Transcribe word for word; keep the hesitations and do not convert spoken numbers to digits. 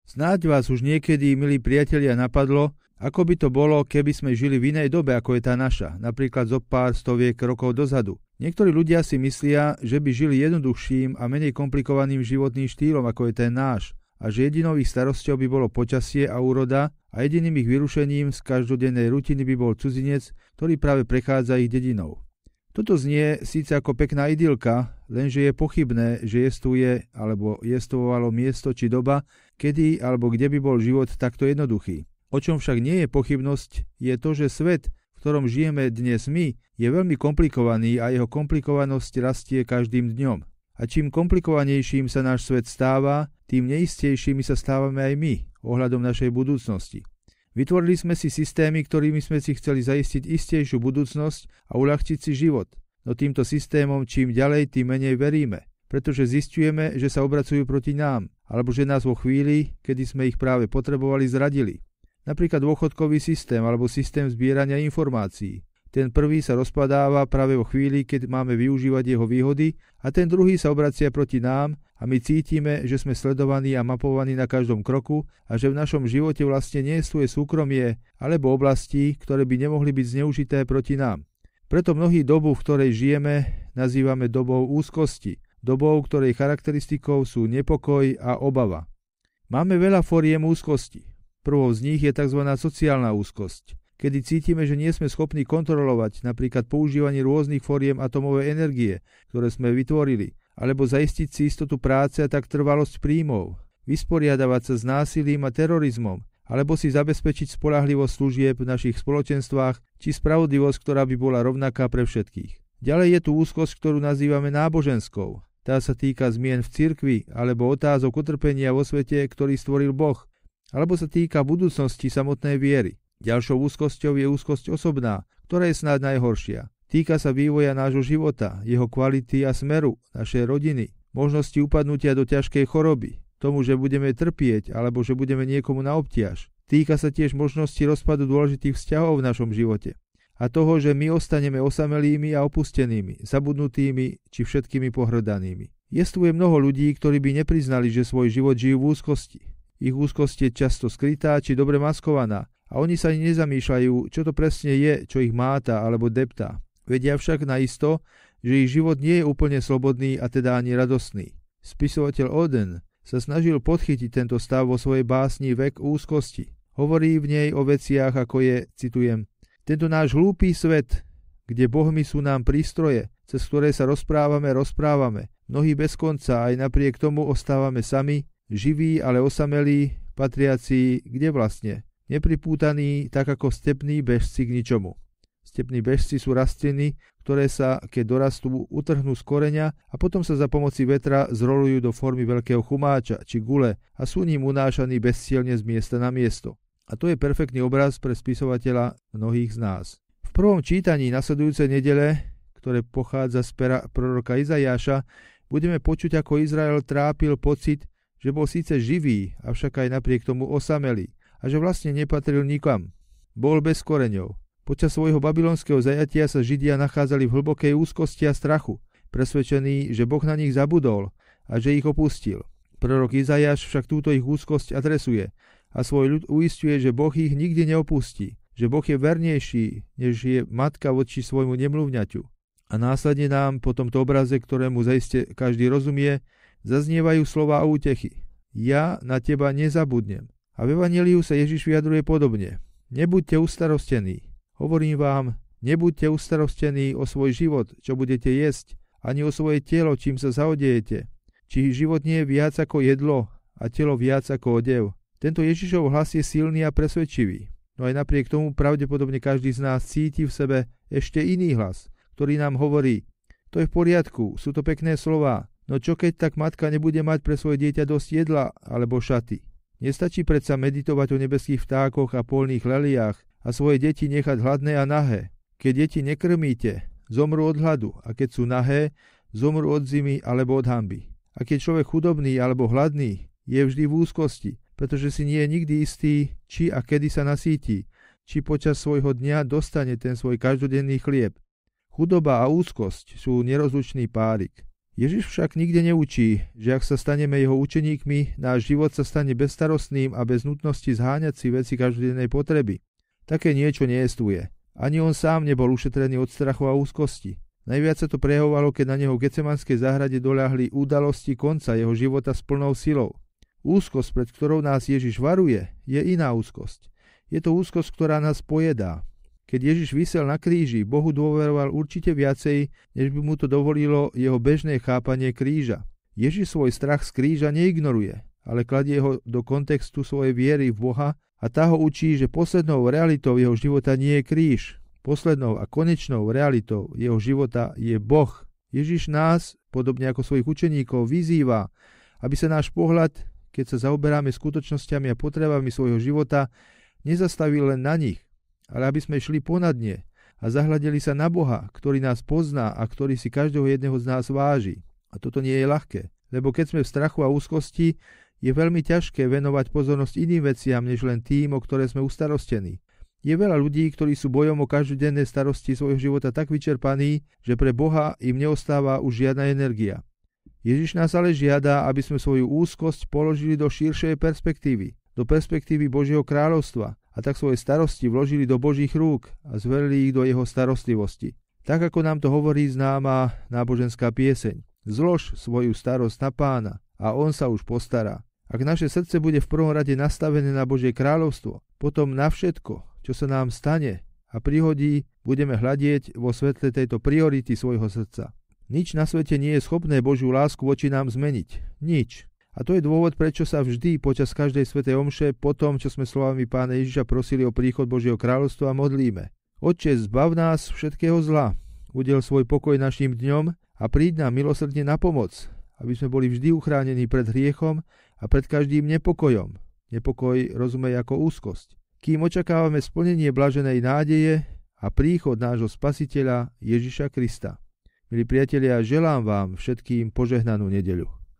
Snáď vás už niekedy, milí priatelia, napadlo, ako by to bolo, keby sme žili v inej dobe, ako je tá naša, napríklad zo pár stoviek rokov dozadu. Niektorí ľudia si myslia, že by žili jednoduchším a menej komplikovaným životným štýlom, ako je ten náš, a že jedinou ich starosťou by bolo počasie a úroda a jediným ich vyrušením z každodennej rutiny by bol cudzinec, ktorý práve prechádza ich dedinou. Toto znie síce ako pekná idylka, lenže je pochybné, že jestvuje alebo jestvovalo miesto či doba, kedy alebo kde by bol život takto jednoduchý. O čom však nie je pochybnosť, je to, že svet, v ktorom žijeme dnes my, je veľmi komplikovaný a jeho komplikovanosť rastie každým dňom. A čím komplikovanejším sa náš svet stáva, tým neistejšími sa stávame aj my ohľadom našej budúcnosti. Vytvorili sme si systémy, ktorými sme si chceli zaistiť istejšiu budúcnosť a uľahčiť si život. No týmto systémom čím ďalej, tým menej veríme, pretože zisťujeme, že sa obracujú proti nám, alebo že nás vo chvíli, kedy sme ich práve potrebovali, zradili. Napríklad dôchodkový systém alebo systém zbierania informácií. Ten prvý sa rozpadáva práve vo chvíli, keď máme využívať jeho výhody a ten druhý sa obracia proti nám a my cítime, že sme sledovaní a mapovaní na každom kroku a že v našom živote vlastne nie sú súkromie alebo oblasti, ktoré by nemohli byť zneužité proti nám. Preto mnohí dobu, v ktorej žijeme, nazývame dobou úzkosti, dobou, ktorej charakteristikou sú nepokoj a obava. Máme veľa foriem úzkosti. Prvou z nich je tzv. Sociálna úzkosť, kedy cítime, že nie sme schopní kontrolovať napríklad používanie rôznych foriem atomovej energie, ktoré sme vytvorili, alebo zaistiť si istotu práce a tak trvalosť príjmov, vysporiadavať sa s násilím a terorizmom, alebo si zabezpečiť spoľahlivosť služieb v našich spoločenstvách či spravodlivosť, ktorá by bola rovnaká pre všetkých. Ďalej je tu úzkosť, ktorú nazývame náboženskou. Tá sa týka zmien v cirkvi alebo otázok utrpenia vo svete, ktorý stvoril Boh, alebo sa týka budúcnosti samotnej viery. Ďalšou úzkosťou je úzkosť osobná, ktorá je snáď najhoršia. Týka sa vývoja nášho života, jeho kvality a smeru, našej rodiny, možnosti upadnutia do ťažkej choroby, tomu, že budeme trpieť alebo že budeme niekomu na obtiaž. Týka sa tiež možnosti rozpadu dôležitých vzťahov v našom živote a toho, že my ostaneme osamelými a opustenými, zabudnutými či všetkými pohrdanými. Jestvuje mnoho ľudí, ktorí by nepriznali, že svoj život žijú v úzkosti. Ich úzkosť je často skrytá či dobre maskovaná a oni sa ani nezamýšľajú, čo to presne je, čo ich máta alebo deptá. Vedia však naisto, že ich život nie je úplne slobodný a teda ani radostný. Spisovateľ Auden sa snažil podchytiť tento stav vo svojej básni Vek úzkosti. Hovorí v nej o veciach, ako je, citujem, tento náš hlúpý svet, kde bohmi sú nám prístroje, cez ktoré sa rozprávame, rozprávame. Mnohí bez konca, aj napriek tomu ostávame sami, živí, ale osamelí, patriaci, kde vlastne? Nepripútaní, tak ako stepní bežci k ničomu. Stepní bežci sú rastliny, ktoré sa, keď dorastú, utrhnú z koreňa a potom sa za pomoci vetra zrolujú do formy veľkého chumáča či gule a sú ním unášaní bezcielne z miesta na miesto. A to je perfektný obraz pre spisovateľa mnohých z nás. V prvom čítaní nasledujúcej nedele, ktoré pochádza z pera proroka Izajáša, budeme počuť, ako Izrael trápil pocit, že bol síce živý, avšak aj napriek tomu osamelý a že vlastne nepatril nikam. Bol bez koreňov. Počas svojho babylonského zajatia sa Židia nachádzali v hlbokej úzkosti a strachu, presvedčení, že Boh na nich zabudol a že ich opustil. Prorok Izajáš však túto ich úzkosť adresuje a svoj ľud uisťuje, že Boh ich nikdy neopustí, že Boh je vernejší, než je matka voči svojmu nemluvňaťu. A následne nám po tomto obraze, ktorému zaiste každý rozumie, zaznievajú slová útechy. Ja na teba nezabudnem. A v Evanjeliu sa Ježiš vyjadruje podobne. Nebuďte ustarostení. Hovorím vám, nebuďte ustarostení o svoj život, čo budete jesť, ani o svoje telo, čím sa zaodejete. Či život nie je viac ako jedlo a telo viac ako odev. Tento Ježišov hlas je silný a presvedčivý. No aj napriek tomu pravdepodobne každý z nás cíti v sebe ešte iný hlas, ktorý nám hovorí, to je v poriadku, sú to pekné slová, no čo keď tak matka nebude mať pre svoje dieťa dosť jedla alebo šaty? Nestačí predsa meditovať o nebeských vtákoch a polných leliách a svoje deti nechať hladné a nahé. Keď deti nekrmíte, zomrú od hladu a keď sú nahé, zomrú od zimy alebo od hanby. A keď človek chudobný alebo hladný, je vždy v úzkosti, pretože si nie je nikdy istý, či a kedy sa nasíti, či počas svojho dňa dostane ten svoj každodenný chlieb. Chudoba a úzkosť sú nerozlučný párik. Ježiš však nikde neučí, že ak sa staneme jeho učeníkmi, náš život sa stane bezstarostným a bez nutnosti zháňať si veci každodennej potreby. Také niečo neestuje. Ani on sám nebol ušetrený od strachu a úzkosti. Najviac sa to prejavovalo, keď na neho v Getsemanskej záhrade doľahli udalosti konca jeho života s plnou silou. Úzkosť, pred ktorou nás Ježiš varuje, je iná úzkosť. Je to úzkosť, ktorá nás pojedá. Keď Ježiš visel na kríži, Bohu dôveroval určite viacej, než by mu to dovolilo jeho bežné chápanie kríža. Ježiš svoj strach z kríža neignoruje, ale kladie ho do kontextu svojej viery v Boha a tá ho učí, že poslednou realitou jeho života nie je kríž. Poslednou a konečnou realitou jeho života je Boh. Ježiš nás, podobne ako svojich učeníkov, vyzýva, aby sa náš pohľad, keď sa zaoberáme skutočnosťami a potrebami svojho života, nezastavil len na nich, ale aby sme šli ponad ne a zahľadili sa na Boha, ktorý nás pozná a ktorý si každého jedného z nás váži. A toto nie je ľahké, lebo keď sme v strachu a úzkosti, je veľmi ťažké venovať pozornosť iným veciam, než len tým, o ktoré sme ustarostení. Je veľa ľudí, ktorí sú bojom o každodenné starosti svojho života tak vyčerpaní, že pre Boha im neostáva už žiadna energia. Ježiš nás ale žiada, aby sme svoju úzkosť položili do širšej perspektívy, do perspektívy Božieho kráľovstva a tak svoje starosti vložili do Božích rúk a zverili ich do jeho starostlivosti. Tak ako nám to hovorí známa náboženská pieseň. Zlož svoju starosť na Pána a on sa už postará. Ak naše srdce bude v prvom rade nastavené na Božie kráľovstvo, potom na všetko, čo sa nám stane a prihodí, budeme hľadieť vo svetle tejto priority svojho srdca. Nič na svete nie je schopné Božiu lásku voči nám zmeniť. Nič. A to je dôvod, prečo sa vždy počas každej svätej omše, po tom, čo sme slovami Pána Ježiša prosili o príchod Božieho kráľovstva, modlíme. Otče, zbav nás všetkého zla, udel svoj pokoj našim dňom a príď nám milosrdne na pomoc, aby sme boli vždy uchránení pred hriechom a pred každým nepokojom. Nepokoj rozumej ako úzkosť. Kým očakávame splnenie blaženej nádeje a príchod nášho Spasiteľa Ježiša Krista. Milí priatelia, želám vám všetkým požehnanú nedeľu.